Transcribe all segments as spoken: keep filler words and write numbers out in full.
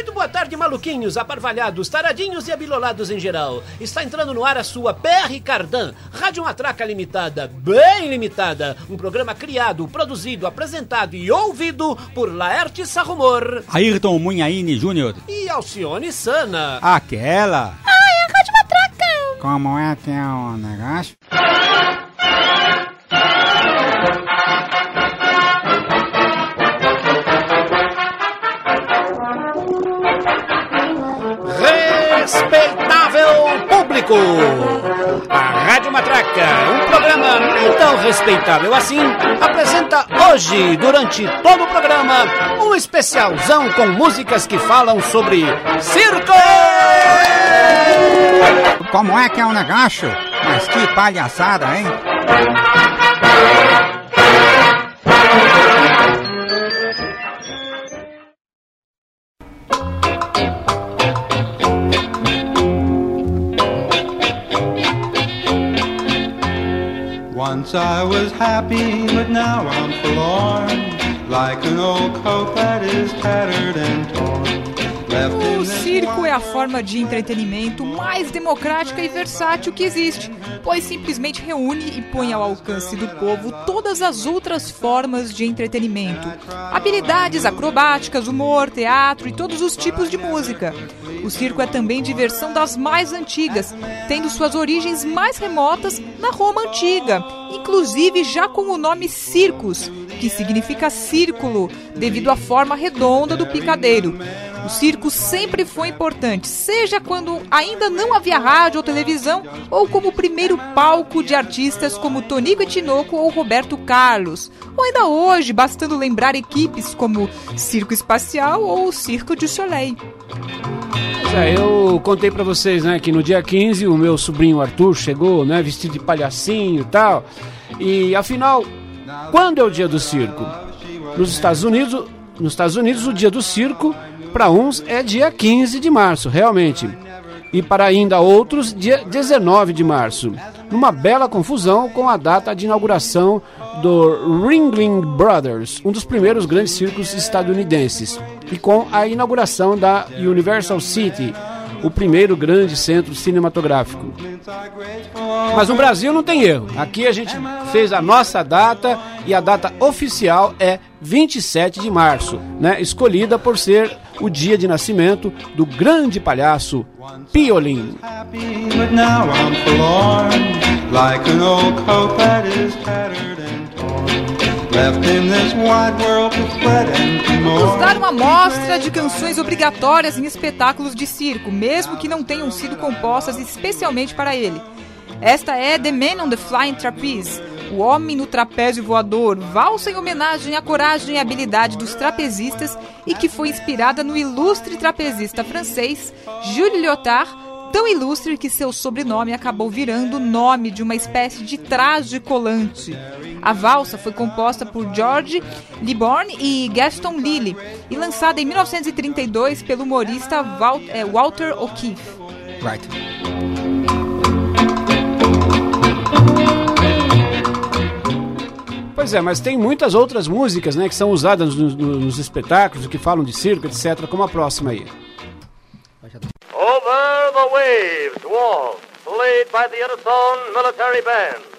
Muito boa tarde, maluquinhos, aparvalhados, taradinhos e abilolados em geral. Está entrando no ar a sua P R Cardan, Rádio Matraca Limitada, bem limitada. Um programa criado, produzido, apresentado e ouvido por Laerte Sarrumor, Ayrton Munhaine Júnior e Alcione Sana. Aquela. Ai, a Rádio Matraca. Como é que é o negócio? Respeitável público, a Rádio Matraca, um programa nem tão respeitável assim, apresenta hoje, durante todo o programa, um especialzão com músicas que falam sobre circo! Como é que é o negócio? Mas que palhaçada, hein? Once I was happy, but now I'm forlorn, like an old coat that is tattered and torn. O circo é a forma de entretenimento mais democrática e versátil que existe, pois simplesmente reúne e põe ao alcance do povo todas as outras formas de entretenimento. Habilidades acrobáticas, humor, teatro e todos os tipos de música. O circo é também diversão das mais antigas, tendo suas origens mais remotas na Roma Antiga, inclusive já com o nome circus, que significa círculo, devido à forma redonda do picadeiro. O circo sempre foi importante, seja quando ainda não havia rádio ou televisão, ou como primeiro palco de artistas como Tonico e Tinoco ou Roberto Carlos, ou ainda hoje, bastando lembrar equipes como Circo Espacial ou Circo du Soleil. É, eu contei pra vocês, né, que no dia quinze o meu sobrinho Arthur chegou, né, vestido de palhacinho e tal, e afinal, quando é o dia do circo? Nos Estados Unidos, nos Estados Unidos o dia do circo para uns é dia quinze de março, realmente. E para ainda outros, dia dezenove de março. Numa bela confusão com a data de inauguração do Ringling Brothers, um dos primeiros grandes circos estadunidenses. E com a inauguração da Universal City, o primeiro grande centro cinematográfico. Mas no Brasil não tem erro. Aqui a gente fez a nossa data e a data oficial é vinte e sete de março, né? Escolhida por ser o dia de nascimento do grande palhaço Piolín. Vamos dar uma amostra de canções obrigatórias em espetáculos de circo, mesmo que não tenham sido compostas especialmente para ele. Esta é The Man on the Flying Trapeze, o Homem no Trapézio Voador, valsa em homenagem à coragem e habilidade dos trapezistas e que foi inspirada no ilustre trapezista francês Jules Lyotard, tão ilustre que seu sobrenome acabou virando o nome de uma espécie de traje colante. A valsa foi composta por George Liborne e Gaston Lilly e lançada em mil novecentos e trinta e dois pelo humorista Walter O'Keefe. Right. Pois é, mas tem muitas outras músicas, né, que são usadas nos, nos espetáculos, que falam de circo, etcétera, como a próxima aí. Over the Waves Waltz, played by the Edison Military Band.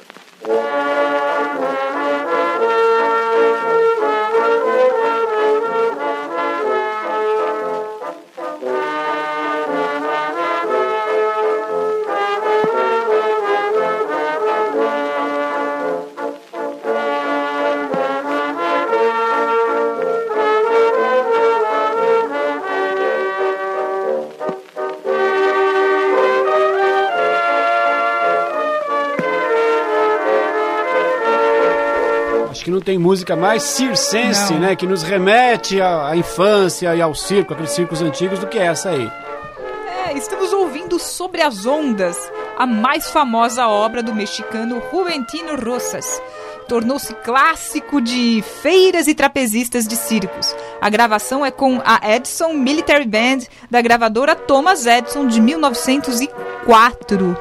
Acho que não tem música mais circense, né, que nos remete à, à infância e ao circo, aqueles circos antigos, do que essa aí. É, estamos ouvindo Sobre as Ondas, a mais famosa obra do mexicano Juventino Rosas. Tornou-se clássico de feiras e trapezistas de circos. A gravação é com a Edison Military Band, da gravadora Thomas Edison, de mil novecentos e quatro.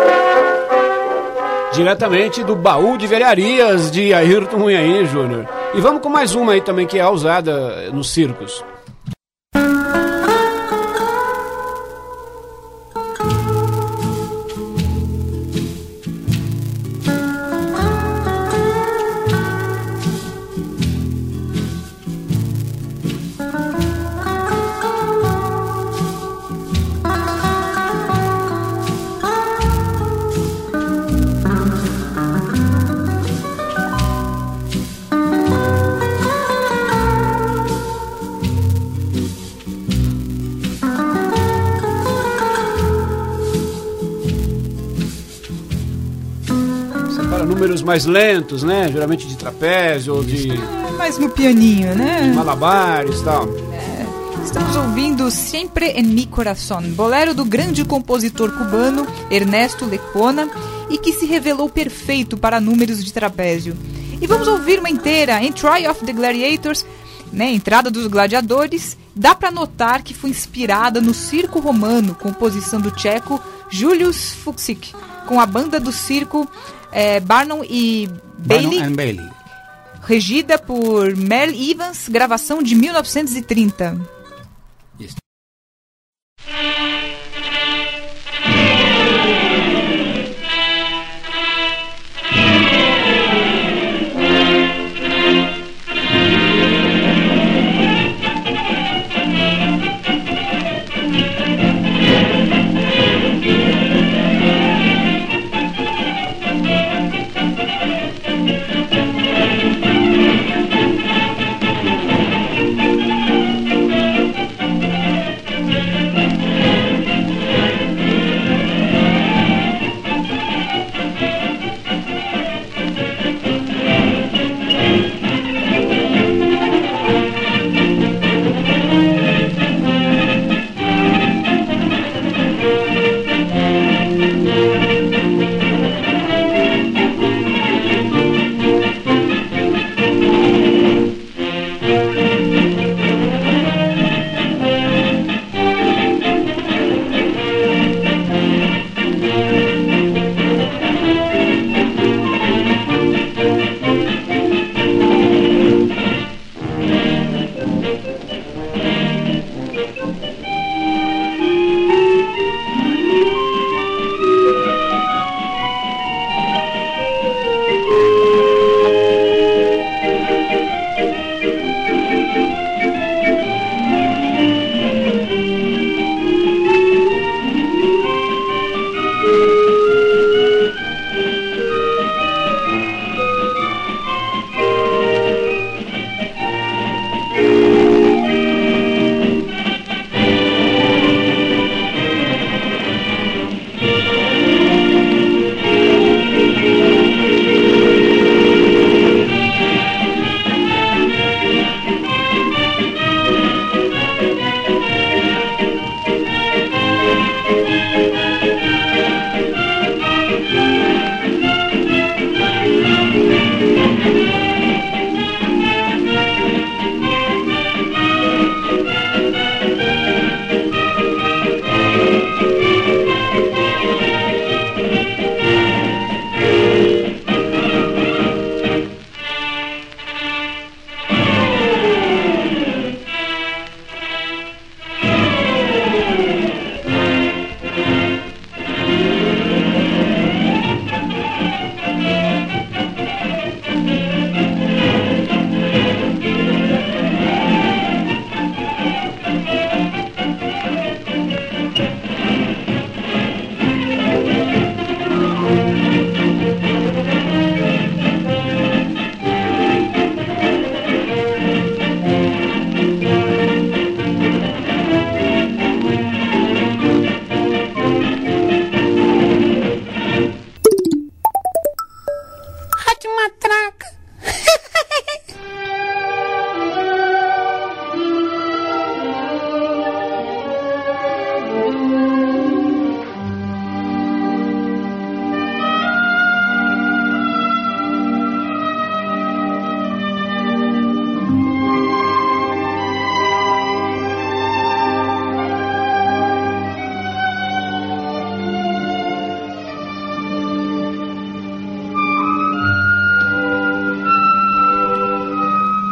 Diretamente do baú de velharias de Ayrton Munhaine Júnior E vamos com mais uma aí também que é usada nos circos. Números mais lentos, né? Geralmente de trapézio ou de... É, mais no pianinho, né? De malabares e tal. É, estamos ouvindo Sempre en mi corazón, bolero do grande compositor cubano Ernesto Lecuona, e que se revelou perfeito para números de trapézio. E vamos ouvir uma inteira, Entry of the Gladiators, né? Entrada dos Gladiadores. Dá para notar que foi inspirada no circo romano, composição do tcheco Julius Fučík, com a banda do circo É, Barnum e Bailey, Barnum and Bailey, regida por Mel Evans, gravação de mil novecentos e trinta. Isso.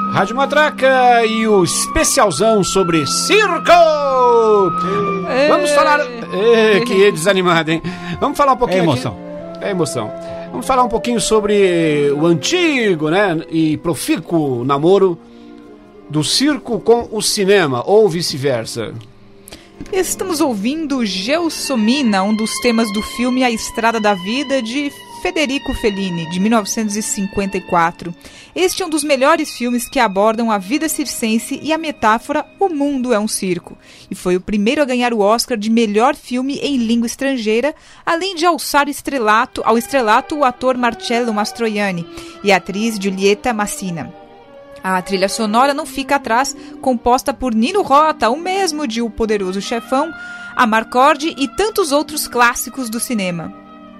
Rádio Matraca e o especialzão sobre circo! Ei. Vamos falar... Ei, que desanimado, hein? Vamos falar um pouquinho É emoção. aqui... É emoção. Vamos falar um pouquinho sobre o antigo, né, e profícuo namoro do circo com o cinema, ou vice-versa. Estamos ouvindo Gelsomina, um dos temas do filme A Estrada da Vida, de Federico Fellini, de mil novecentos e cinquenta e quatro. Este é um dos melhores filmes que abordam a vida circense e a metáfora O Mundo é um Circo. E foi o primeiro a ganhar o Oscar de melhor filme em língua estrangeira, além de alçar estrelato, ao estrelato o ator Marcello Mastroianni e a atriz Giulietta Massina. A trilha sonora não fica atrás, composta por Nino Rota, o mesmo de O Poderoso Chefão, Amarcord e tantos outros clássicos do cinema.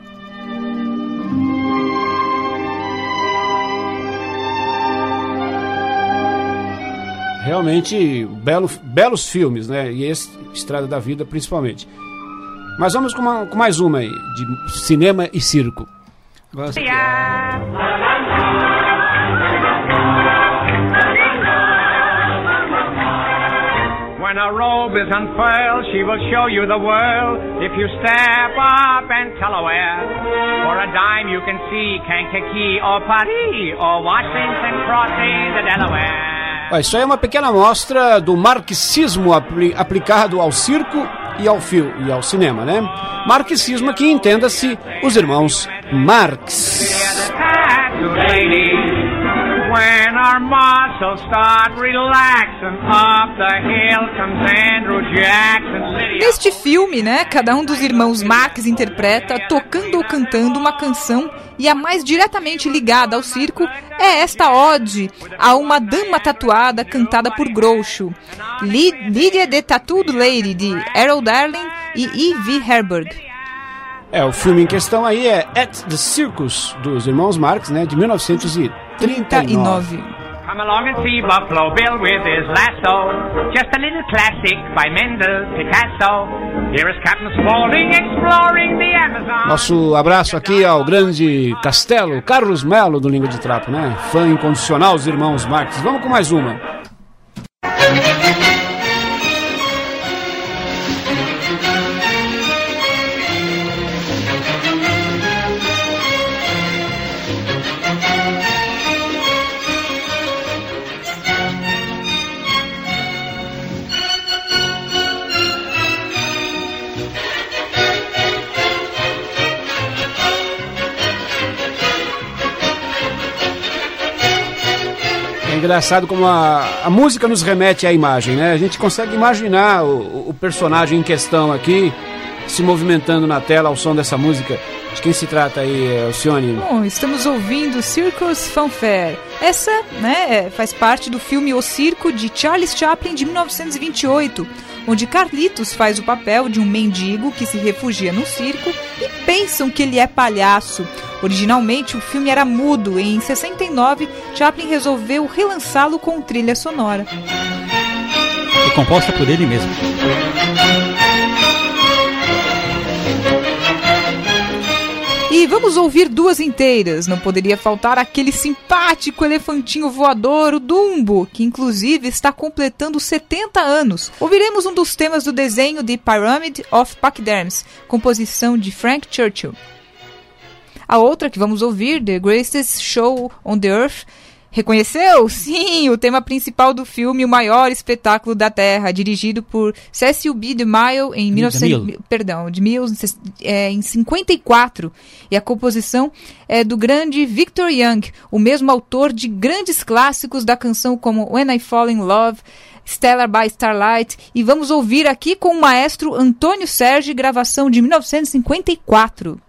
Realmente, belo, belos filmes, né? E esse, Estrada da Vida, principalmente. Mas vamos com, uma, com mais uma aí, de cinema e circo. Gosto. When a robe is unfurled, she will show you the world. If you step up and tell her where, for a dime you can see Kankakee or Paris or Washington crossing the Delaware. Isso aí é uma pequena amostra do marxismo apli- aplicado ao circo e ao, fio, e ao cinema, né? Marxismo que entenda-se os irmãos Marx. When our muscles start relaxing, up the hill comes Andrew Jackson. Neste filme, né, cada um dos irmãos Marx interpreta, tocando ou cantando uma canção, e a mais diretamente ligada ao circo é esta ode a uma dama tatuada cantada por Groucho, Lydia the Tattooed Lady, de Errol Darling e E V Herberg. É, o filme em questão aí é At the Circus, dos irmãos Marx, né, de mil novecentos e trinta e nove. Come along and see Buffalo Bill with his lasso. Just a little classic by Mendel Picasso. Here is Captain Spaulding exploring the Amazon. Nosso abraço aqui ao grande Castelo, Carlos Melo, do Língua de Trapo, né? Fã incondicional dos irmãos Marx. Vamos com mais uma. Engraçado como a, a música nos remete à imagem, né? A gente consegue imaginar o, o personagem em questão aqui se movimentando na tela ao som dessa música. De quem se trata aí, Alcione? Bom, estamos ouvindo Circus Fanfare. Essa, né, faz parte do filme O Circo, de Charles Chaplin, de mil novecentos e vinte e oito, onde Carlitos faz o papel de um mendigo que se refugia no circo e pensam que ele é palhaço. Originalmente, o filme era mudo e em sessenta e nove, Chaplin resolveu relançá-lo com trilha sonora. E composta por ele mesmo. E vamos ouvir duas inteiras. Não poderia faltar aquele simpático elefantinho voador, o Dumbo, que inclusive está completando setenta anos. Ouviremos um dos temas do desenho de Pyramid of Pachyderms, composição de Frank Churchill. A outra que vamos ouvir, The Greatest Show on the Earth. Reconheceu? Sim, o tema principal do filme, O Maior Espetáculo da Terra, dirigido por Cecil B. DeMille em mil e novecentos, perdão, de mil, é, em cinquenta e quatro. E a composição é do grande Victor Young, o mesmo autor de grandes clássicos da canção como When I Fall in Love, Stellar by Starlight. E vamos ouvir aqui com o maestro Antônio Sergi, gravação de mil novecentos e cinquenta e quatro.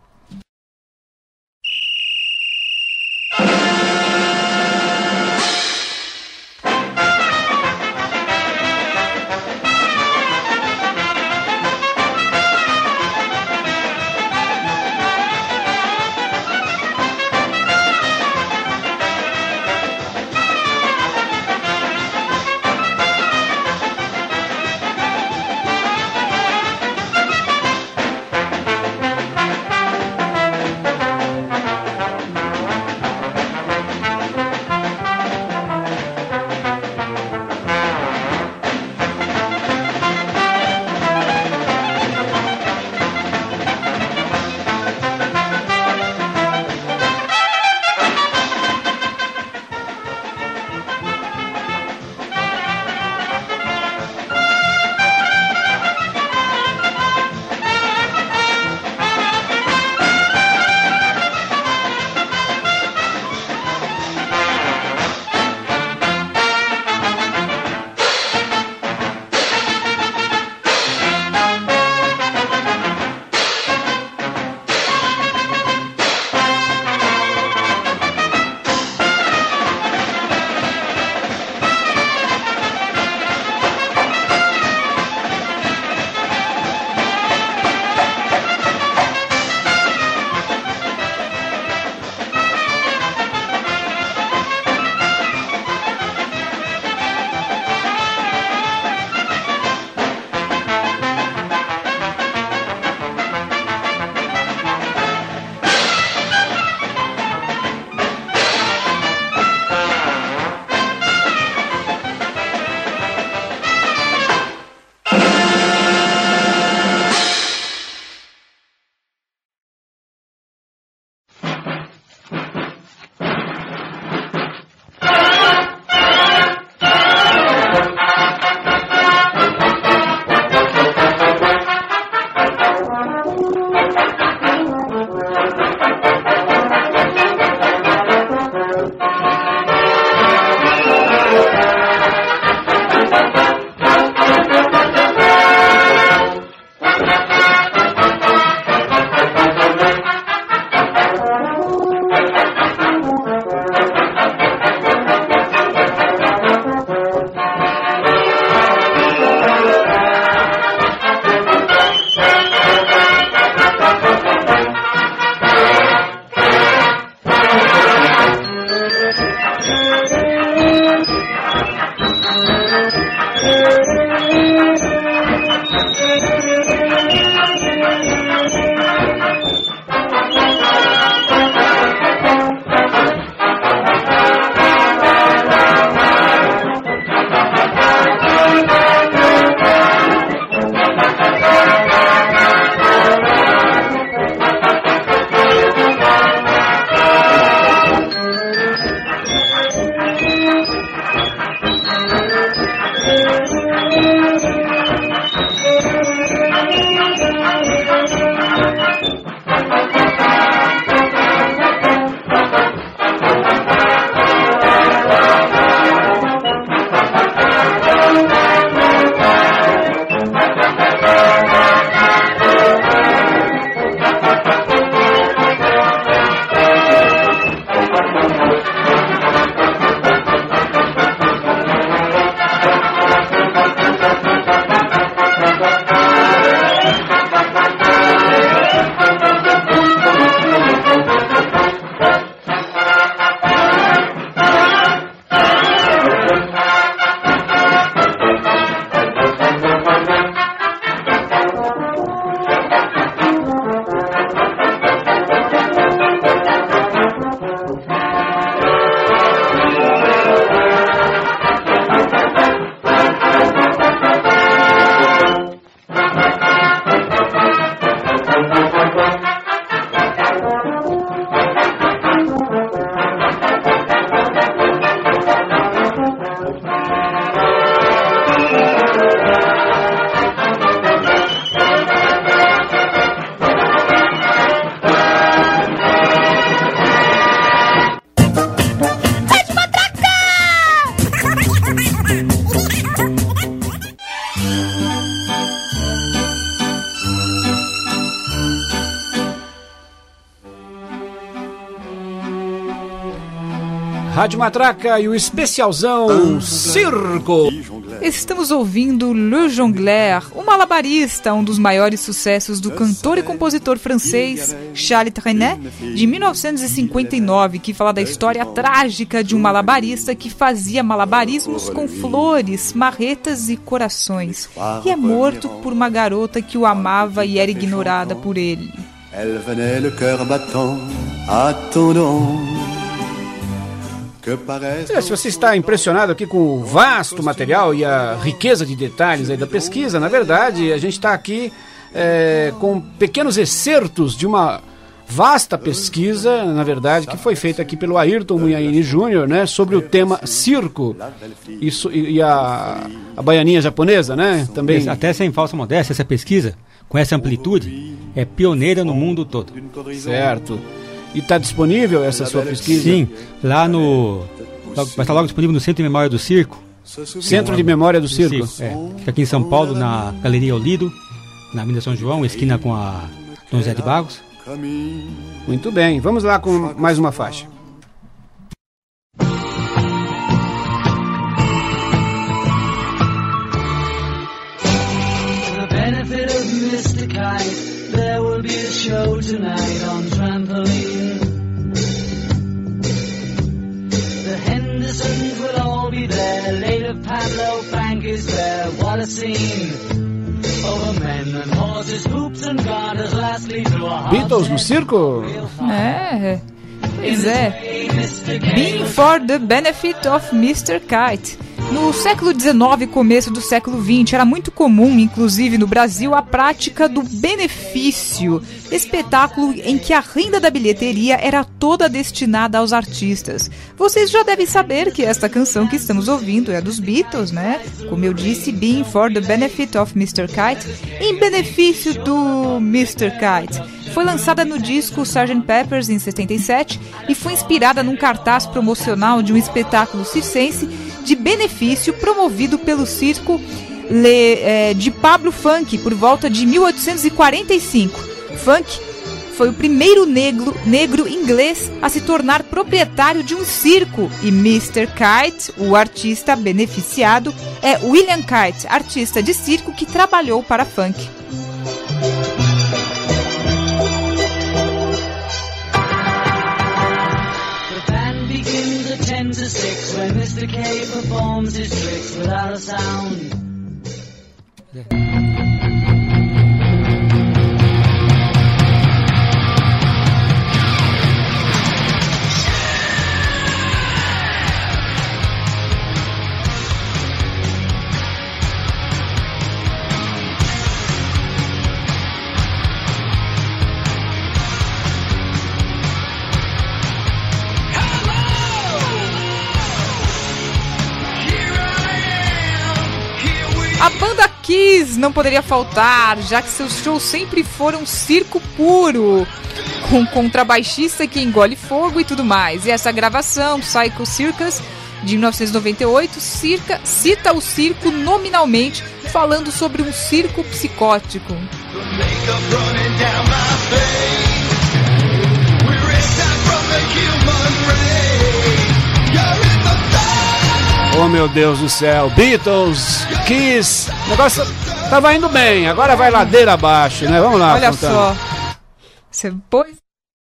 Rádio Matraca e o especialzão Circo. Estamos ouvindo Le Jongleur, o malabarista, um dos maiores sucessos do cantor e compositor francês Charles Trenet, de mil novecentos e cinquenta e nove, que fala da história trágica de um malabarista que fazia malabarismos com flores, marretas e corações, e é morto por uma garota que o amava e era ignorada por ele. Elle venait le cœur battant, attendant. É, se você está impressionado aqui com o vasto material e a riqueza de detalhes aí da pesquisa, na verdade, a gente está aqui é, com pequenos excertos de uma vasta pesquisa, na verdade, que foi feita aqui pelo Ayrton Munhaine Júnior, né, sobre o tema circo Isso, e, e a, a baianinha japonesa, né, também. Até sem falsa modéstia, essa pesquisa, com essa amplitude, é pioneira no mundo todo. Certo. E está disponível essa sua pesquisa? Sim, lá no... Vai estar logo disponível no Centro de Memória do Circo. Centro de Memória do Circo? É, fica aqui em São Paulo, na Galeria Olido, na Avenida São João, esquina com a Dom José de Barros. Muito bem, vamos lá com mais uma faixa. There will be a show tonight on trampoline. The Hendersons will all be there. Later Pablo Frank is there. What a scene. Over men and horses, hoops and garters. Lastly through a Beatles no circo? É, pois é. Being for the benefit of mister Kite. No século dezenove e começo do século vinte, era muito comum, inclusive no Brasil, a prática do benefício, espetáculo em que a renda da bilheteria era toda destinada aos artistas. Vocês já devem saber que esta canção que estamos ouvindo é dos Beatles, né? Como eu disse, Being for the Benefit of mister Kite, em benefício do mister Kite. Foi lançada no disco sergeant Pepper's em setenta e sete e foi inspirada num cartaz promocional de um espetáculo circense de benefício promovido pelo circo Le, é, de Pablo Funk por volta de mil oitocentos e quarenta e cinco. Funk foi o primeiro negro, negro inglês a se tornar proprietário de um circo e mister Kite, o artista beneficiado, é William Kite, artista de circo que trabalhou para Funk. ten to six when mister K performs his tricks without a sound. A banda Kiss não poderia faltar, já que seus shows sempre foram circo puro, com contrabaixista que engole fogo e tudo mais. E essa gravação, Psycho Circus, de mil novecentos e noventa e oito, circa, cita o circo nominalmente, falando sobre um circo psicótico. Oh, meu Deus do céu, Beatles, Kiss, o negócio tava indo bem, agora vai ladeira abaixo, né? Vamos lá. Olha só, você pôs...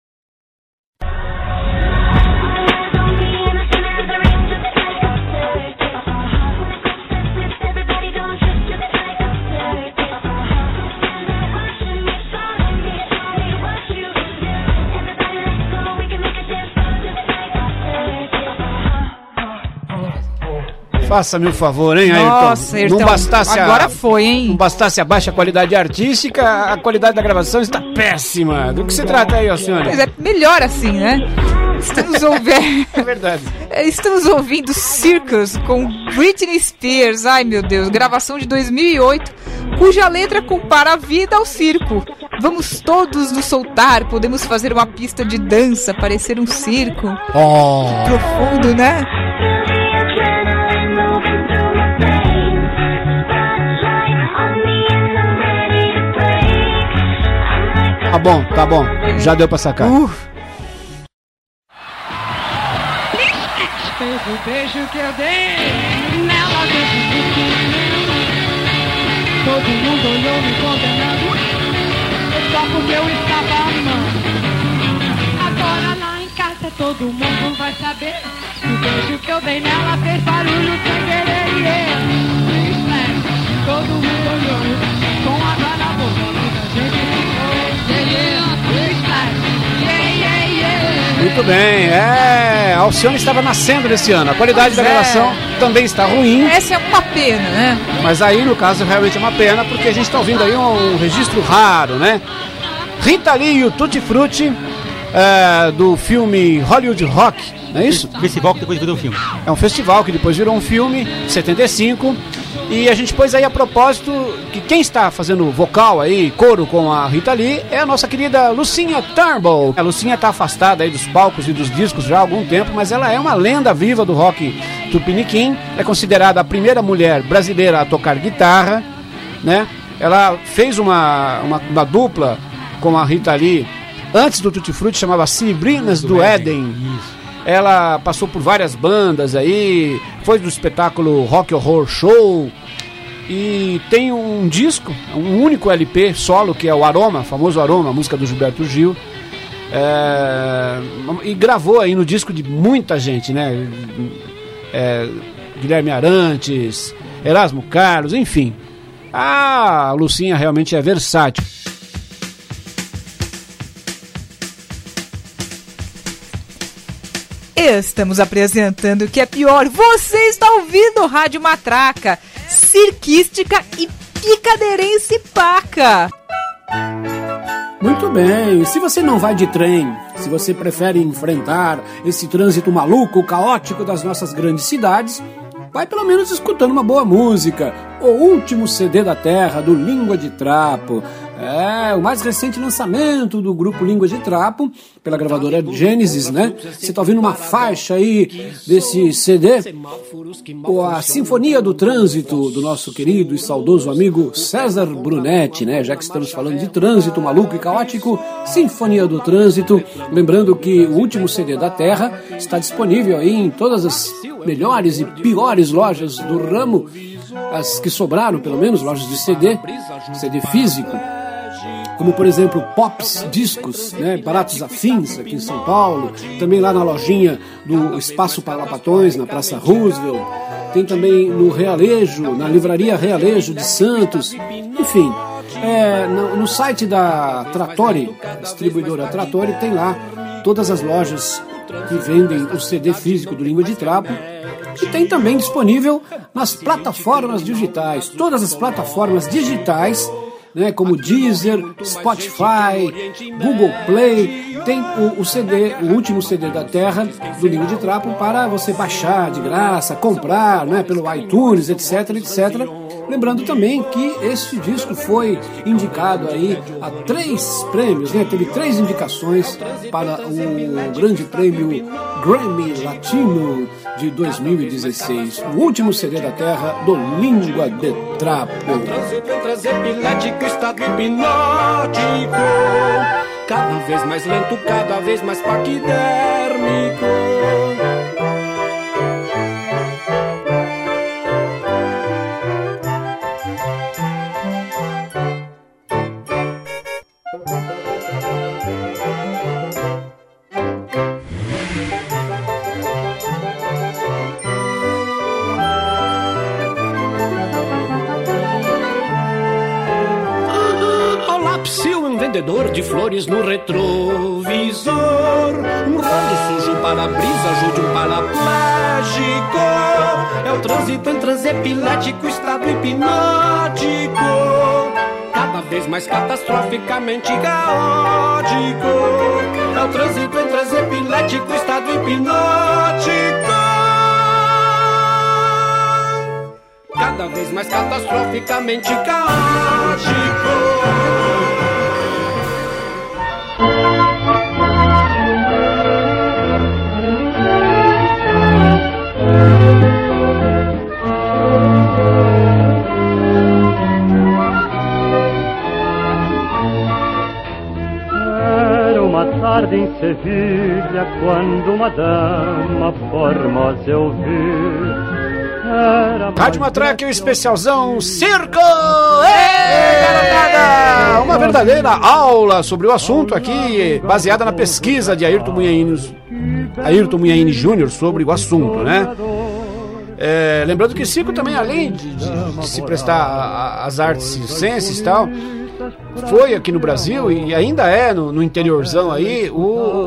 Faça-me um favor, hein, Ayrton? Nossa, Ayrton, não bastasse agora a, foi, hein? Não bastasse a baixa qualidade artística, a qualidade da gravação está péssima. Do que se trata aí, ó, senhora? Pois é, melhor assim, né? Estamos ouvindo... É verdade. Estamos ouvindo Circus com Britney Spears. Ai, meu Deus, gravação de dois mil e oito, cuja letra compara a vida ao circo. Vamos todos nos soltar, podemos fazer uma pista de dança, parecer um circo. Oh. Profundo, né? Tá bom, tá bom. Já deu pra sacar. Uh. fez o beijo que eu dei nela desde pequeno. Todo mundo olhou me condenando só porque eu estava amando. Agora lá em casa todo mundo vai saber que o beijo que eu dei nela fez barulho sem querer. Yeah. Todo mundo olhou com água na boca. Muita gente ficou yeah, yeah. Yeah, yeah, yeah. Muito bem, é. A Alcione estava nascendo nesse ano. A qualidade Pois da é. gravação também está ruim. Essa é uma pena, né? Mas aí, no caso, realmente é uma pena, porque a gente está ouvindo aí um registro raro, né? Rita Lee e o Tutti Frutti, é, do filme Hollywood Rock, não é isso? Festival que depois virou um filme. É um festival que depois virou um filme, setenta e cinco. E a gente pôs aí a propósito que quem está fazendo vocal aí, coro com a Rita Lee, é a nossa querida Lucinha Turnbull. A Lucinha está afastada aí dos palcos e dos discos já há algum tempo, mas ela é uma lenda viva do rock tupiniquim. É considerada a primeira mulher brasileira a tocar guitarra, né? Ela fez uma, uma, uma dupla com a Rita Lee antes do Tutti Frutti, chamava Cibrinas do, do Éden. Isso. Ela passou por várias bandas aí, foi do espetáculo Rock Horror Show e tem um disco, um único L P solo, que é o Aroma, famoso Aroma, a música do Gilberto Gil. É, e gravou aí no disco de muita gente, né? É, Guilherme Arantes, Erasmo Carlos, enfim. A Lucinha realmente é versátil. Estamos apresentando o que é pior. Você está ouvindo Rádio Matraca, cirquística e picadeirense paca. Muito bem, se você não vai de trem, se você prefere enfrentar esse trânsito maluco, caótico das nossas grandes cidades, vai pelo menos escutando uma boa música. O último C D da Terra, do Língua de Trapo. É, o mais recente lançamento do grupo Língua de Trapo, pela gravadora Gênesis, né? Você tá ouvindo uma faixa aí desse C D, a Sinfonia do Trânsito, do nosso querido e saudoso amigo César Brunetti, né? Já que estamos falando de trânsito maluco e caótico, Sinfonia do Trânsito. Lembrando que o último C D da Terra está disponível aí em todas as melhores e piores lojas do ramo, as que sobraram, pelo menos, lojas de C D, C D físico, como por exemplo Pops Discos, né, Baratos Afins aqui em São Paulo, também lá na lojinha do Espaço Palapatões, na Praça Roosevelt, tem também no Realejo, na Livraria Realejo de Santos, enfim, é, no, no site da Trattori, distribuidora Trattori, tem lá todas as lojas que vendem o C D físico do Língua de Trapo. E tem também disponível nas plataformas digitais, todas as plataformas digitais, né, como Deezer, Spotify, Google Play, tem o, o C D, o último C D da Terra, do Língua de Trapo, para você baixar de graça, comprar, né, pelo iTunes, etc, etcétera. Lembrando também que esse disco foi indicado aí a três prêmios, né? Teve três indicações para o grande prêmio Grammy Latino de dois mil e dezesseis. O último C D da Terra do Língua de Trapo. Trazer epilético, estado hipnótico, cada vez mais lento, cada vez mais paquidérmico. Vendedor de flores no retrovisor, um rolo sujo para brisa, ajude um paraplégico. É o trânsito em transe epilético, estado hipnótico, cada vez mais catastroficamente caótico. É o trânsito em transe epilético, estado hipnótico, cada vez mais catastroficamente caótico. Tarde em Sevilha, quando uma dama formas eu vi. Rádio Matraca, o especialzão Circo! Ei, garotada! Uma verdadeira aula sobre o assunto aqui, baseada na pesquisa de Ayrton Munhaine, Ayrton Munhaine Júnior sobre o assunto, né? É, lembrando que circo também, além de, de, de se prestar às artes circenses e tal, foi aqui no Brasil e ainda é no, no interiorzão aí o,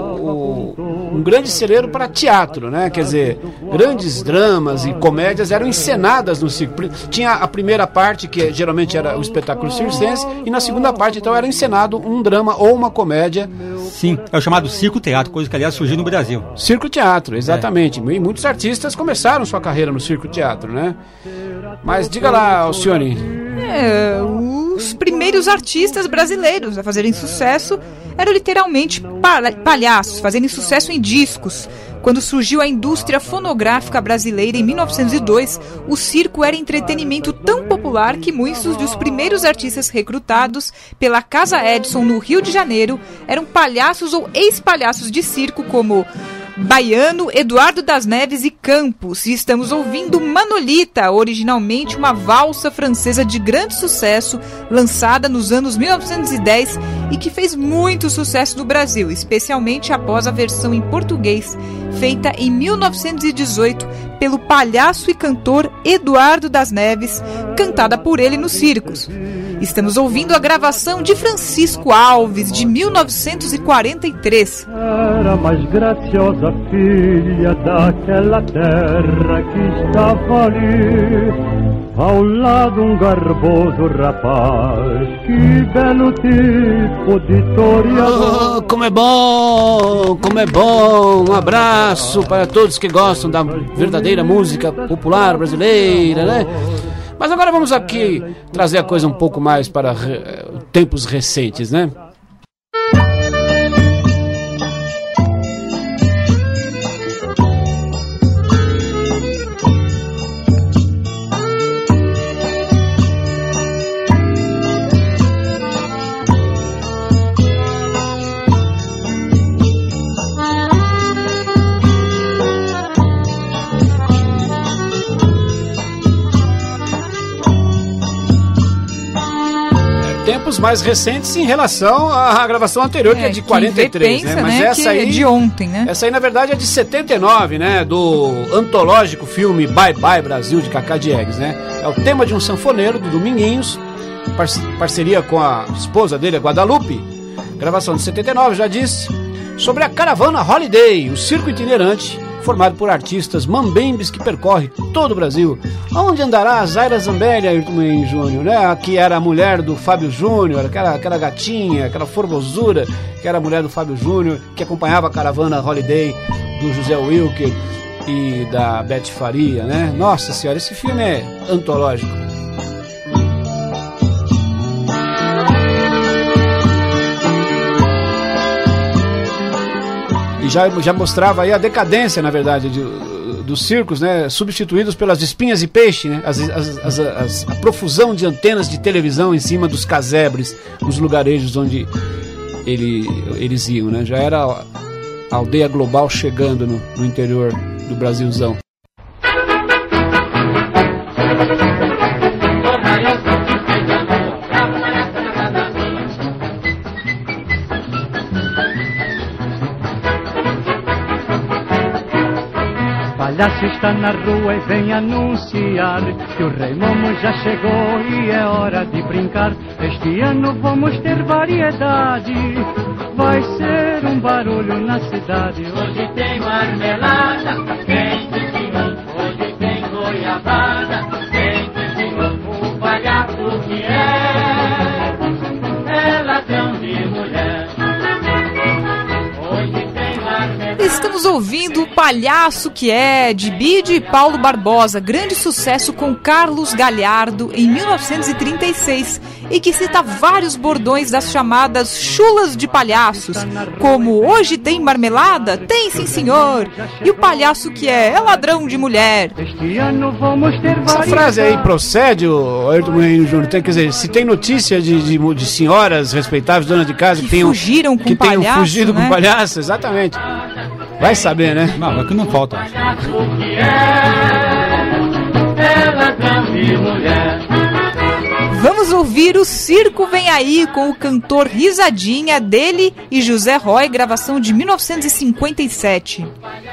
o, um grande celeiro para teatro, né? Quer dizer, grandes dramas e comédias eram encenadas no circo. Tinha a primeira parte, que geralmente era o espetáculo circense, e na segunda parte então era encenado um drama ou uma comédia. Sim, é o chamado circo-teatro, coisa que aliás surgiu no Brasil. Circo-teatro, exatamente. É. E muitos artistas começaram sua carreira no circo-teatro, né? Mas diga lá, Alcione. É, os primeiros artistas brasileiros a fazerem sucesso eram literalmente palhaços, fazendo sucesso em discos. Quando surgiu a indústria fonográfica brasileira em mil novecentos e dois, o circo era entretenimento tão popular que muitos dos primeiros artistas recrutados pela Casa Edison no Rio de Janeiro eram palhaços ou ex-palhaços de circo como Baiano, Eduardo das Neves e Campos. E estamos ouvindo Manolita, originalmente uma valsa francesa de grande sucesso, lançada nos anos mil novecentos e dez e que fez muito sucesso no Brasil, especialmente após a versão em português, feita em mil novecentos e dezoito pelo palhaço e cantor Eduardo das Neves, cantada por ele nos circos. Estamos ouvindo a gravação de Francisco Alves, de mil novecentos e quarenta e três. Era mais graciosa filha daquela terra que estava ali, ao lado um garboso rapaz, que belo tipo de toreador. Oh, como é bom, como é bom. Um abraço para todos que gostam da verdadeira música popular brasileira, né? Mas agora vamos aqui trazer a coisa um pouco mais para re... tempos recentes, né? Tempos mais recentes em relação à gravação anterior, é, que é de quarenta e três, pensa, né? Mas né, essa aí é de ontem, né? Essa aí na verdade é de setenta e nove, né? Do antológico filme Bye Bye Brasil, de Cacá Diegues, né? É o tema de um sanfoneiro do Dominguinhos, par- parceria com a esposa dele, a Guadalupe. Gravação de setenta e nove, já disse. Sobre a caravana Holiday, o circo itinerante formado por artistas mambembes que percorre todo o Brasil. Onde andará a Zaira Zambelli, Ayrton Munhaine Júnior, né? Que era a mulher do Fábio Júnior, aquela, aquela gatinha, aquela formosura, que era a mulher do Fábio Júnior, que acompanhava a caravana Holiday do José Wilker e da Beth Faria, né? Nossa senhora, esse filme é antológico. E já, já mostrava aí a decadência, na verdade, de, dos circos, né? Substituídos pelas espinhas de peixe, né? As, as, as, as, a profusão de antenas de televisão em cima dos casebres, nos lugarejos onde ele, eles iam, né? Já era a aldeia global chegando no, no interior do Brasilzão. O palhaço está na rua e vem anunciar que o Rei Momo já chegou e é hora de brincar. Este ano vamos ter variedade, vai ser um barulho na cidade. Hoje tem marmelada, tem sim, hoje tem goiabada, tem sim, o palhaço que é, é ladrão de mulher. Hoje tem marmelada. Estamos ouvindo O Palhaço que é, de Bide e Paulo Barbosa, grande sucesso com Carlos Galhardo em mil novecentos e trinta e seis, e que cita vários bordões das chamadas chulas de palhaços, como hoje tem marmelada? Tem sim senhor, e o palhaço que é, é ladrão de mulher. Essa frase aí procede, o Ayrton Munhaine Júnior? Quer dizer, se tem notícia de, de, de senhoras respeitáveis, donas de casa, que, que tenham, fugiram com que palhaço, tenham fugido né? com palhaço, exatamente. Vai saber, né? Não, é que não falta. O que é? Ela é grande mulher. Vamos ouvir O Circo Vem Aí com o cantor Risadinha, dele e José Roy, gravação de mil novecentos e cinquenta e sete.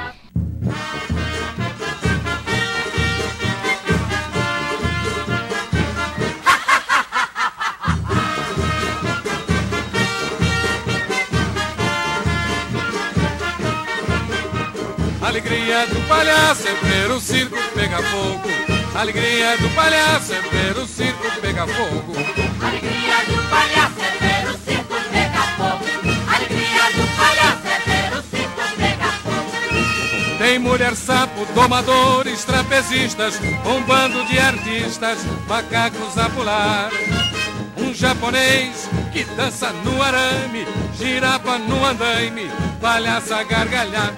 Alegria do palhaço é ver o circo pegar fogo. Alegria do palhaço é ver o circo pegar fogo. Alegria do palhaço é ver o circo pegar fogo. Alegria do palhaço é ver o circo pegar fogo. Tem mulher sapo, domadores, trapezistas, um bando de artistas, macacos a pular. Um japonês que dança no arame, girafa no andaime, palhaço a gargalhar.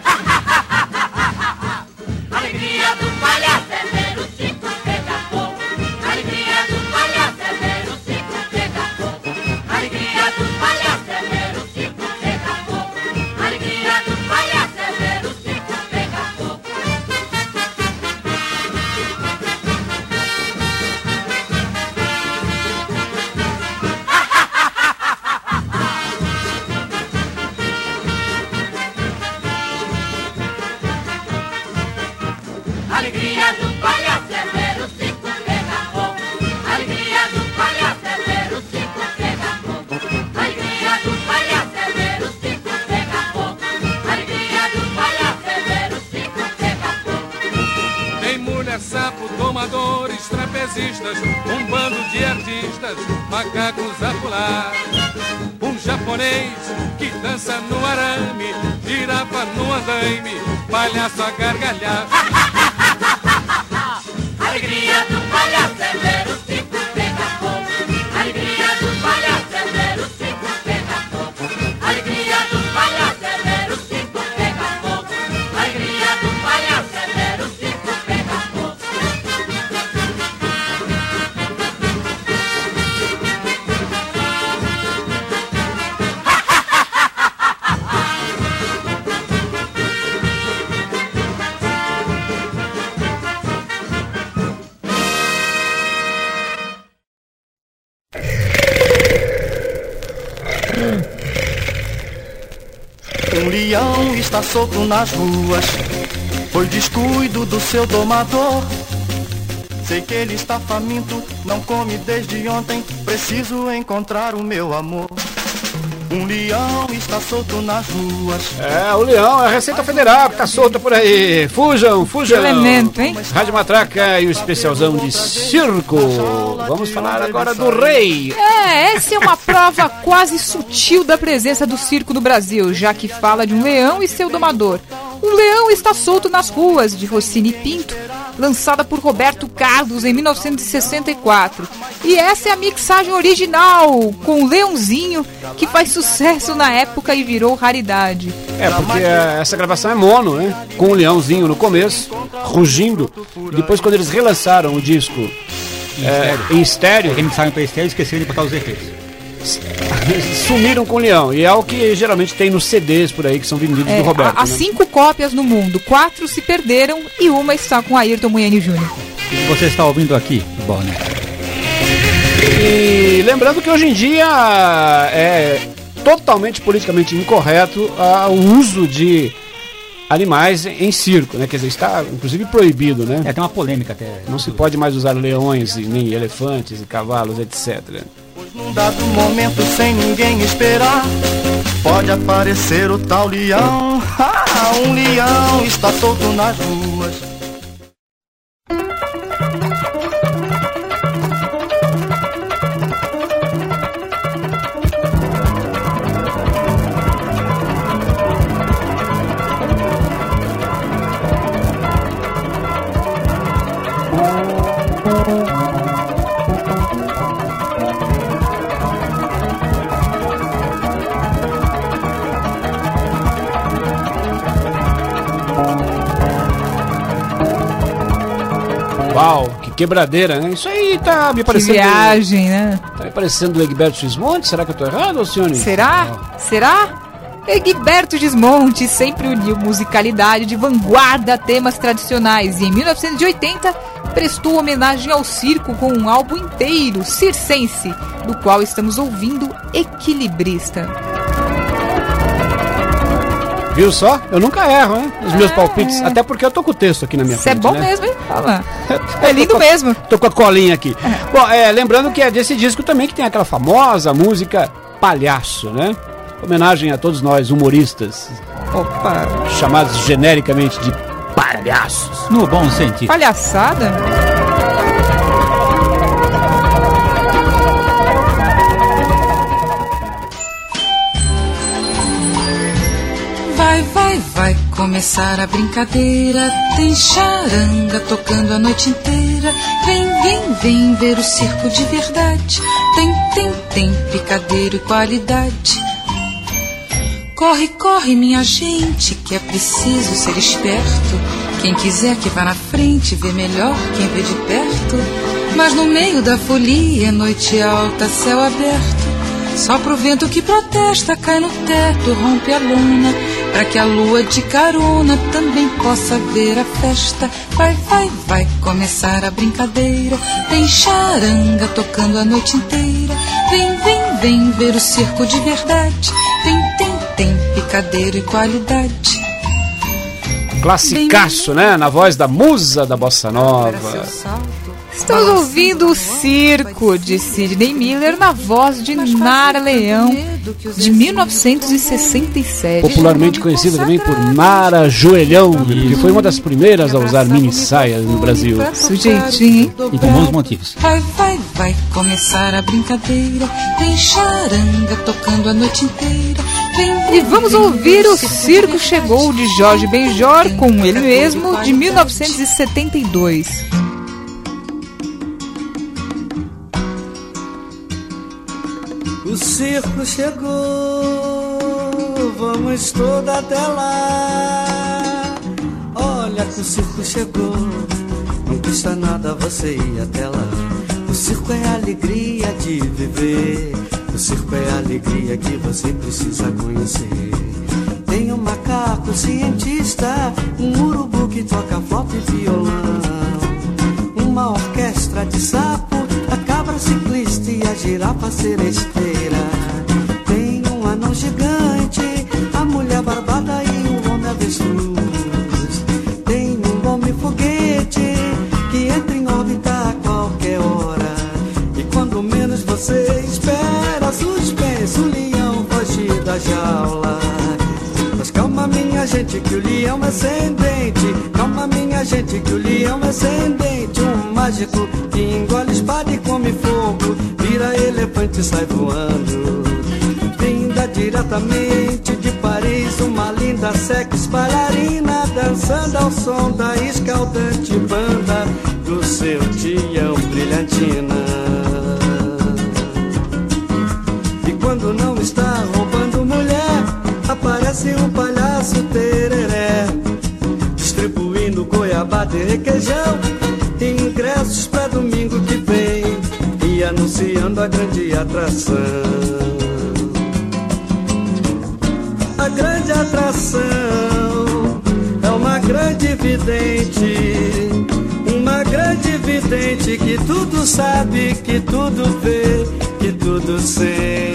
Alegria do palhaço é ver o circo pegar fogo. Alegria do palhaço é ver o circo pegar fogo. Alegria do palhaço é ver o circo pegar fogo. Alegria do palhaço é ver o circo pegar fogo. Alegria do palhaço é ver o circo pegar fogo. Alegria do palhaço é ver o circo pegar fogo. Alegria do palhaço é ver o circo pegar fogo. Alegria do palhaço é ver o circo pegar fogo. Tem mulher sapo, domadores, trapezistas, um bando de artistas, macacos a pular. Um japonês que dança no arame, girafa no andaime, palhaço a gargalhar. Alegria do palhaço é ver o circo pegar fogo. Alegria do palhaço é ver o circo pegar fogo. Alegria do palhaço é ver o circo pegar fogo. Alegria do palhaço é ver o circo pegar fogo. Um leão está solto nas ruas, foi descuido do seu domador. Sei que ele está faminto, não come desde ontem, preciso encontrar o meu amor. Um leão está solto nas ruas. É, o leão é a Receita Federal que tá solta por aí. Fujam, fujam. Que elemento, hein? Rádio Matraca e o especialzão de circo. Vamos falar agora do rei. É, essa é uma prova quase sutil da presença do circo no Brasil, já que fala de um leão e seu domador. Um leão está solto nas ruas, de Rossini Pinto, lançada por Roberto Carlos em mil novecentos e sessenta e quatro. E essa é a mixagem original, com o Leãozinho, que faz sucesso na época e virou raridade. É, porque essa gravação é mono, né? Com o leãozinho no começo, rugindo. E depois, quando eles relançaram o disco em é, estéreo, em estéreo eles saíram para estéreo e esqueceram de botar os efeitos. Sumiram com o leão. E é o que geralmente tem nos C Ds por aí que são vendidos É, do Roberto. há né? cinco cópias no mundo, quatro se perderam e uma está com Ayrton Muiani Júnior E você está ouvindo aqui, bom, né? E lembrando que hoje em dia é totalmente politicamente incorreto ah, o uso de animais em circo, né? Quer dizer, está inclusive proibido, né? É, tem uma polêmica até. Não se pode mais usar leões, e nem elefantes e cavalos, etcétera. Num dado momento, sem ninguém esperar, pode aparecer o tal leão. Ah, um leão está solto nas ruas. Uau, que quebradeira, né? Isso aí tá me parecendo... Que viagem, né? Tá me parecendo o Egberto Gismonti, será que eu tô errado, Alcione? Será? Será? Egberto Gismonti sempre uniu musicalidade de vanguarda a temas tradicionais e em mil novecentos e oitenta prestou homenagem ao circo com um álbum inteiro, circense, do qual estamos ouvindo Equilibrista. Viu só? Eu nunca erro, hein? Os meus é, palpites. É. Até porque eu tô com o texto aqui na minha Isso frente. Isso é bom, né? Mesmo, hein? Fala. É lindo tô mesmo. Tô com a colinha aqui. É. Bom, é, lembrando que é desse disco também que tem aquela famosa música Palhaço, né? Homenagem a todos nós, humoristas. Opa! Chamados genericamente de palhaços. No bom sentido. Palhaçada? Vai, vai, vai começar a brincadeira. Tem charanga tocando a noite inteira. Vem, vem, vem ver o circo de verdade. Tem, tem, tem picadeiro e qualidade. Corre, corre, minha gente, que é preciso ser esperto. Quem quiser que vá na frente, vê melhor quem vê de perto. Mas no meio da folia, noite alta, céu aberto. Só pro vento que protesta, cai no teto, rompe a luna, pra que a lua de carona também possa ver a festa. Vai, vai, vai começar a brincadeira. Tem charanga tocando a noite inteira. Vem, vem, vem ver o circo de verdade. Tem, tem, tem picadeiro e qualidade. Classicaço, né? Na voz da musa da Bossa Nova. Estamos ouvindo o Circo, de Sidney Miller, na voz de Nara Leão, de mil novecentos e sessenta e sete. Popularmente conhecida também por Nara Joelhão, que foi uma das primeiras a usar mini saias no Brasil. Sujeitinho, hein? E com bons motivos. Vai, vai, vai começar a brincadeira. Tem charanga tocando a noite inteira. E vamos ouvir o Circo Chegou, de Jorge Benjor, com ele mesmo, de mil novecentos e setenta e dois. O circo chegou, vamos toda até lá. Olha que o circo chegou, não custa nada você ir até lá. O circo é a alegria de viver, o circo é a alegria que você precisa conhecer. Tem um macaco cientista, um urubu que toca flauta e violão, uma orquestra de sapo, a cabra ciclista e a girafa seresteira. Tem um anão gigante, a mulher barbada e o homem avestruz. Tem um homem foguete que entra em órbita a qualquer hora. E quando menos você espera, suspense, o leão foge da jaula. Mas calma minha gente que o leão é ascendente. Calma minha gente que o leão é ascendente. Um mágico que engole espada e come fogo, vira elefante e sai voando. Vinda diretamente de Paris, uma linda sex bailarina, dançando ao som da escaldante banda do seu Tião Brilhantina. E quando não está roubando mulher, aparece um palhaço tereré, distribuindo goiabada e requeijão, ingressos pra domingo que vem, e anunciando a grande atração. A grande atração é uma grande vidente, uma grande vidente que tudo sabe, que tudo vê, que tudo sente.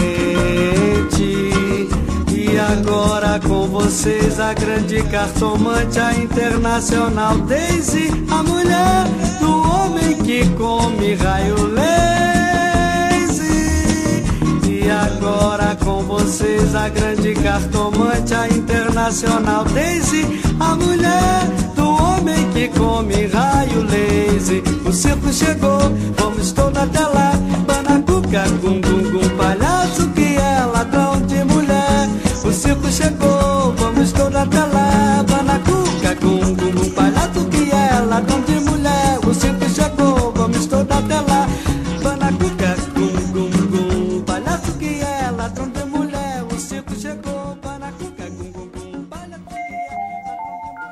E agora com vocês a grande cartomante, a internacional Daisy, a mulher do homem que come raio lazy. E agora com vocês a grande cartomante, a internacional Daisy, a mulher do homem que come raio lazy. O circo chegou, vamos todos até lá. Banacuca, gum gum gum, palhaço que é ladrão de mulher. O circo chegou, vamos todos até lá. Banacuca, gum gum gum, palhaço que é ladrão de mulher. O circo chegou, vamos todos até lá. Banacuca, gum gum gum, palhaço que é ladrão de mulher. O circo chegou, banacuca, gum gum gum, palhaço que é ladrão de mulher.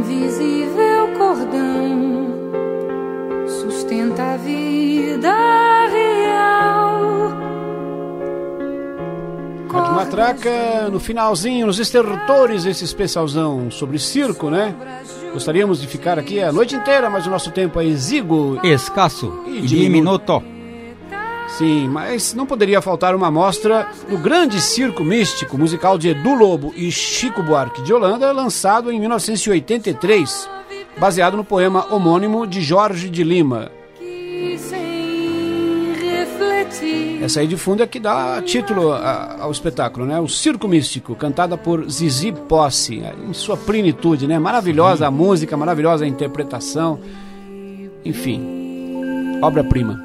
invisível cordão sustenta a vida real. Rádio Matraca, no finalzinho, nos estertores desse especialzão sobre circo, né? Gostaríamos de ficar aqui a noite inteira, mas o nosso tempo é exíguo, escasso e diminuto. Sim, mas não poderia faltar uma amostra do grande circo místico musical de Edu Lobo e Chico Buarque de Holanda, lançado em mil novecentos e oitenta e três, baseado no poema homônimo de Jorge de Lima. Essa aí de fundo é que dá título ao espetáculo, né? O Circo Místico, cantada por Zizi Posse, em sua plenitude, né? Maravilhosa a música, maravilhosa a interpretação, enfim, obra-prima.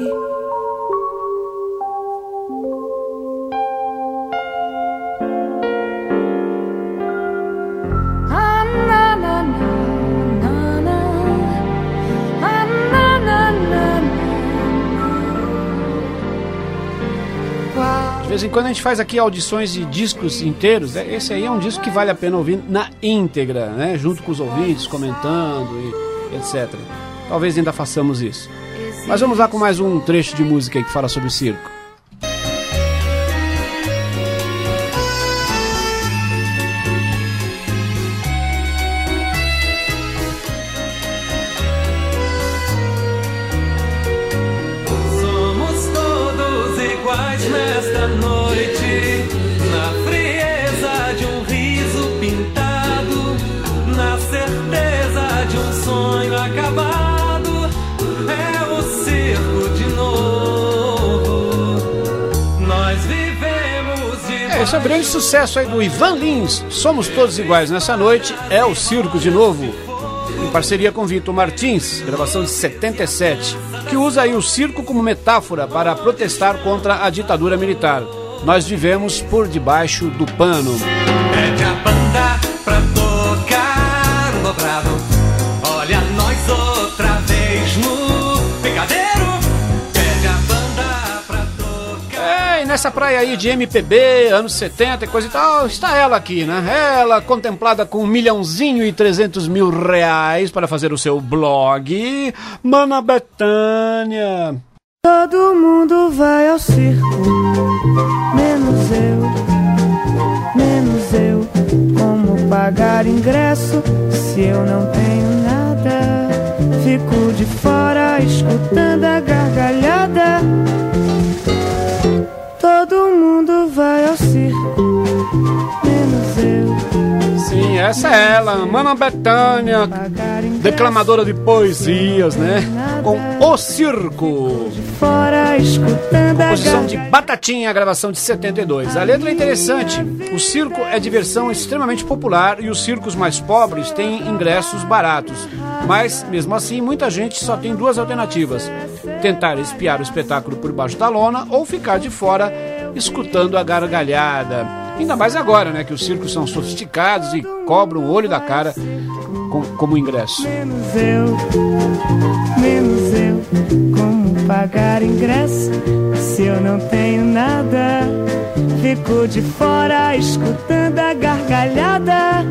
De vez em quando a gente faz aqui audições de discos inteiros. Esse aí é um disco que vale a pena ouvir na íntegra, né? Junto com os ouvintes, comentando e etcétera. Talvez ainda façamos isso. Mas vamos lá com mais um trecho de música aí que fala sobre circo. Nesta noite, na frieza de um riso pintado, na certeza de um sonho acabado, é o circo de novo. Nós vivemos de... É, esse é o grande sucesso aí do Ivan Lins. Somos todos iguais nessa noite, é o circo de novo. Em parceria com Vitor Martins, gravação de setenta e sete, que usa aí o circo como metáfora para protestar contra a ditadura militar. Nós vivemos por debaixo do pano. Pede a banda pra tocar no dobrado. Olha nós outra vez no picadeiro. Pede a banda pra tocar. É, e nessa praia aí de M P B, anos setenta e coisa e tal, está ela aqui, né? Ela contemplada com um milhãozinho e trezentos mil reais para fazer o seu blog, Mana Bethânia. Todo mundo vai ao circo, menos eu, menos eu. Como pagar ingresso se eu não tenho nada? Fico de fora escutando a gargalhada. Todo mundo vai ao circo, menos eu. Sim, essa é ela, Mana Bethânia, declamadora de poesias, né? Com O Circo. Composição de Batatinha, gravação de setenta e dois. A letra é interessante. O circo é diversão extremamente popular e os circos mais pobres têm ingressos baratos. Mas, mesmo assim, muita gente só tem duas alternativas: tentar espiar o espetáculo por baixo da lona ou ficar de fora escutando a gargalhada. Ainda mais agora, né, que os circos são sofisticados e cobram o olho da cara com, como ingresso. Menos eu, menos eu, como pagar ingresso se eu não tenho nada? Fico de fora escutando a gargalhada.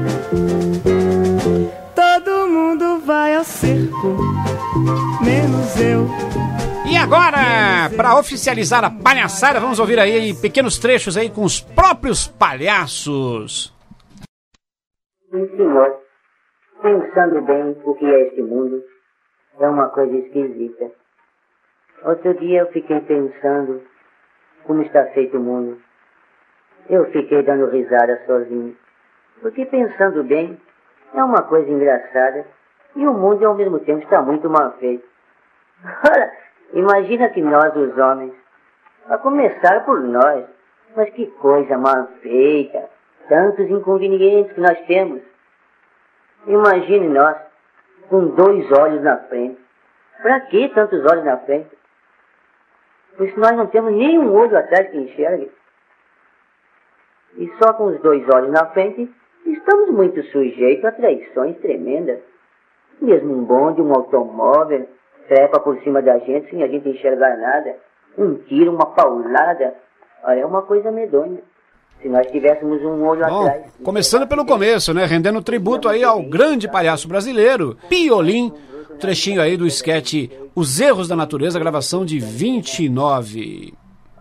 Todo mundo vai ao circo, menos eu. E agora, para oficializar a palhaçada, vamos ouvir aí pequenos trechos aí com os próprios palhaços. Senhor, pensando bem o que é este mundo, é uma coisa esquisita. Outro dia eu fiquei pensando como está feito o mundo. Eu fiquei dando risada sozinho, porque pensando bem, é uma coisa engraçada e o mundo ao mesmo tempo está muito mal feito. Ora, imagina que nós, os homens, a começar por nós, mas que coisa mal feita, tantos inconvenientes que nós temos. Imagine nós, com dois olhos na frente. Para que tantos olhos na frente? Pois nós não temos nenhum olho atrás que enxergue. E só com os dois olhos na frente, estamos muito sujeitos a traições tremendas. Mesmo um bonde, um automóvel, trepa por cima da gente sem a gente enxergar nada. Um tiro, uma paulada. Olha, é uma coisa medonha. se nós tivéssemos um olho Bom, atrás. começando pelo começo, né? Rendendo tributo aí ao grande palhaço brasileiro, Piolim. Trechinho aí do esquete Os Erros da Natureza, gravação de vinte e nove.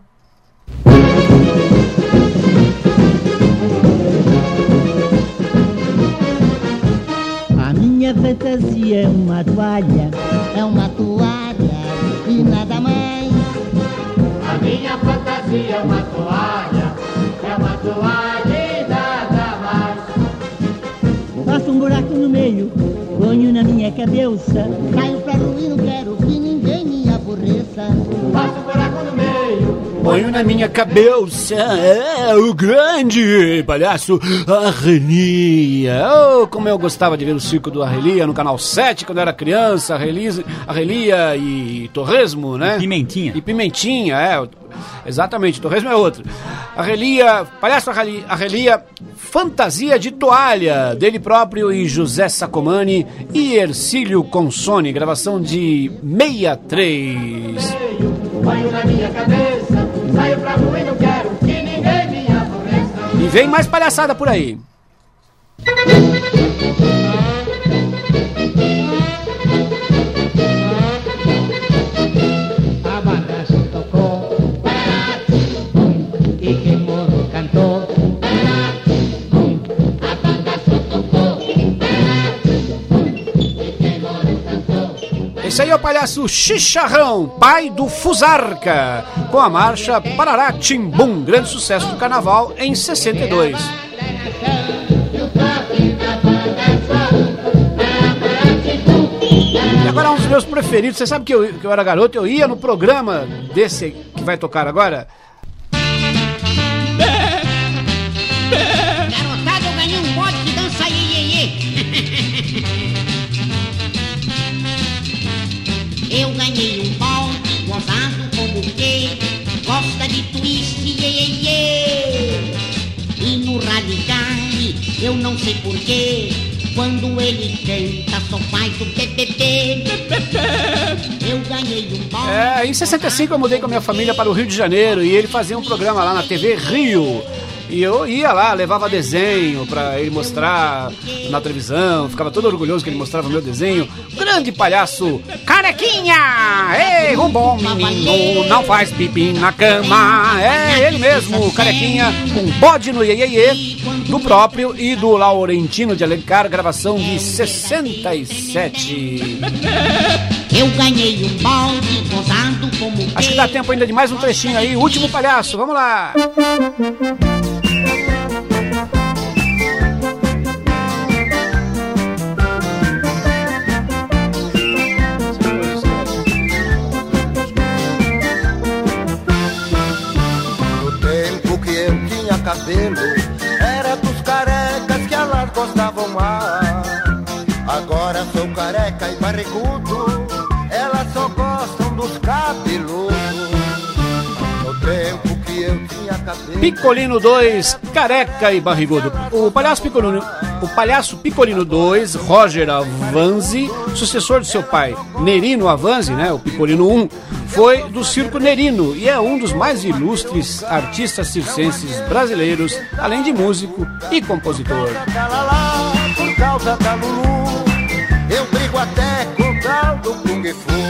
A minha fantasia é uma toalha, é uma toalha e nada mais. A minha fantasia é uma toalha, é uma toalha e nada mais. Faço um buraco no meio, ponho na minha cabeça, caio pra rua e não quero que ninguém me aborreça. Faço um buraco no meio, ponho na minha cabeça, é o grande palhaço Arrelia. Oh, como eu gostava de ver o circo do Arrelia no Canal sete quando eu era criança. Arrelia, Arrelia e Torresmo, né? E Pimentinha. E Pimentinha, é. Exatamente, Torresmo é outro. Arrelia, palhaço Arrelia, Arrelia, Fantasia de Toalha, dele próprio e José Sacomani e Ercílio Consone, gravação de sessenta e três. ponho na minha cabeça, saio pra rua e não quero que ninguém me aborreça. E vem mais palhaçada por aí. A banda se tocou e quem morro cantou. A banda se tocou e quem morro cantou. Esse aí é o palhaço Chicharrão, pai do Fusarca, com a marcha Parará Timbum, grande sucesso do carnaval em sessenta e dois. E agora um dos meus preferidos, você sabe que eu, que eu era garoto, eu ia no programa desse que vai tocar agora. Garotada, eu ganhei um bode que dança iê, iê, iê. Eu ganhei um bode gozado como que gosta de twist, iê, iê, iê. E no rally eu não sei porquê, quando ele canta só faz o pê, pê, pê. Eu ganhei um bode. É, em sessenta e cinco eu mudei com a minha família para o Rio de Janeiro e ele fazia um programa lá na T V Rio. E eu ia lá, levava desenho pra ele mostrar na televisão, ficava todo orgulhoso que ele mostrava o meu desenho. Grande palhaço Carequinha! Ei, um bom menino, não faz pipi na cama. É ele mesmo, Carequinha, com bode no iê, iê, iê, do próprio e do Laurentino de Alencar, gravação de sessenta e sete. Eu ganhei um balde gozado como Acho que dá tempo ainda de mais um trechinho aí. Último palhaço, vamos lá! Cabelo era dos carecas que elas gostavam mais. Agora sou careca e barrigudo, elas só gostam dos cabeludos. No tempo que eu tinha cabelo. Picolino dois, careca e barrigudo. O palhaço Picolino, o palhaço Picolino dois, Roger Avanzi, sucessor de seu pai Nerino Avanzi, né, o Picolino um, foi do circo Nerino e é um dos mais ilustres artistas circenses brasileiros, além de músico e compositor. Por causa da Lulu, eu brigo até com o tal do Kung Fu.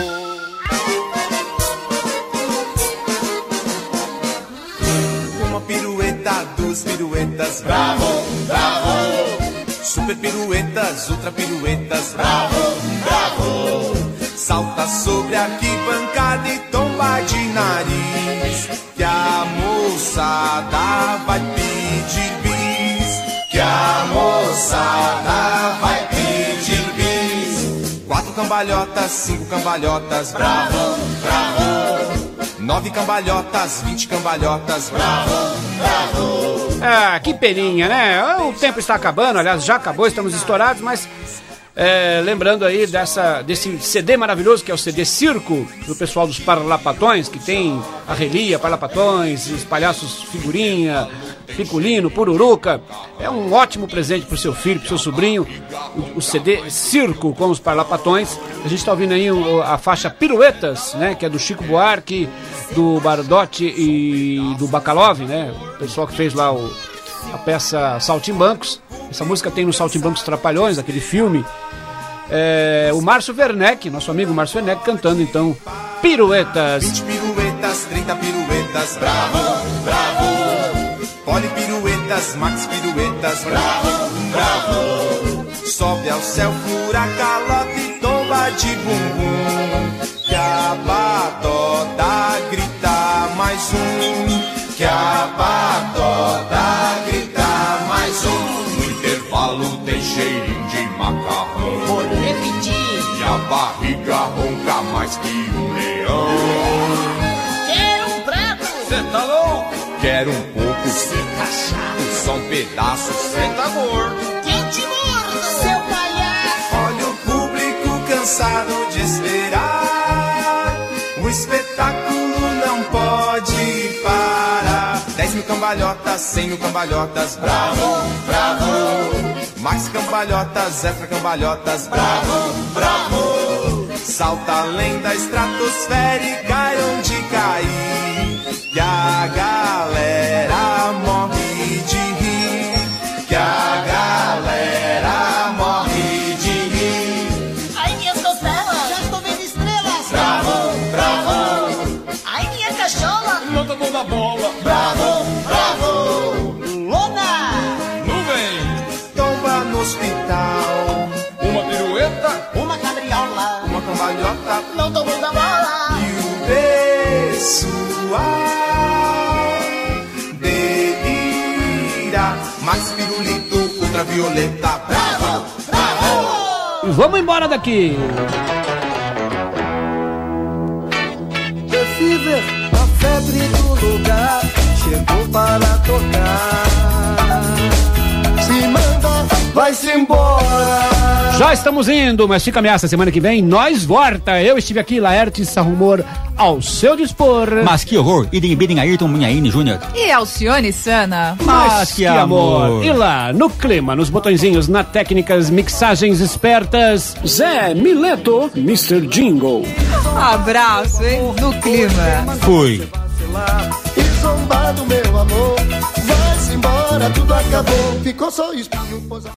Uma pirueta, duas piruetas, bravo, bravo. Super piruetas, ultra piruetas, bravo, bravo. Salta sobre a arquibancada e tomba de nariz, que a moçada vai pedir bis, que a moçada vai pedir bis. Quatro cambalhotas, cinco cambalhotas, bravo, bravo. Nove cambalhotas, vinte cambalhotas, bravo, bravo. Ah, que peninha, né? O tempo está acabando, aliás, já acabou, estamos estourados, mas É, lembrando aí dessa, desse C D maravilhoso que é o C D Circo, do pessoal dos Parlapatões, que tem a Relia, Parlapatões, os palhaços Figurinha, Picolino, Pururuca. É um ótimo presente pro seu filho, pro seu sobrinho, o, o C D Circo com os Parlapatões. A gente tá ouvindo aí o, a faixa Piruetas, né, que é do Chico Buarque, do Bardotti e do Bacalov, né, o pessoal que fez lá o, a peça Saltimbancos. Essa música tem no Saltimbancos Trapalhões, aquele filme. É, o Márcio Werneck, nosso amigo Márcio Werneck, cantando então Piruetas. vinte piruetas, trinta piruetas, bravo, bravo. Poli piruetas, max piruetas, bravo, bravo. Sobe ao céu, fura calote e tomba de bumbum. Que a patota grita mais um. Que a patota grita mais um. No intervalo tem cheirinho de macarrão. Vou repetir. E a barriga ronca mais que um leão. Quero um prato. Cê tá louco? Quero um pouco. Cê tá chato. Só um pedaço. Cê tá gordo. Quem te mordo? Seu palhaço. Olha o público cansado de esperar. O espetáculo não pode parar. Dez mil cambalhotas, cem mil cambalhotas. Bravo, bravo. Mais cambalhotas, extra cambalhotas. Bravo, bravo. Salta além da estratosfera e cai onde cair. Que a galera morre de rir. Que a galera morre de rir. Ai, minhas costelas. Já estou vendo estrelas. Bravo, bravo. Ai, minha cachola. Não tá dando a bola. Bravo, bravo. Lona. Nuvem. Tomba no hospital. Uma pirueta. Uma cabriola. Uma cambalhota. Não tô dando a bola. E o pessoal delira. Max pirulito, ultravioleta. Bravo, bravo. Vamos embora daqui. The Fever, a febre do lugar, chegou para tocar. Se manda, vai-se embora. Já estamos indo, mas fica ameaça, semana que vem nós volta. Eu estive aqui, Laertes Sarrumor, ao seu dispor. Mas que horror, Idem Bidem Ayrton Munhaine Júnior. E Alcione Sana. Mas que amor. E lá, no clima, nos botõezinhos, na técnicas, mixagens espertas, Zé Mileto, mister Jingle. Abraço, hein? No clima. Fui. E zombado, meu amor, vai-se embora, tudo acabou. Ficou só espinho.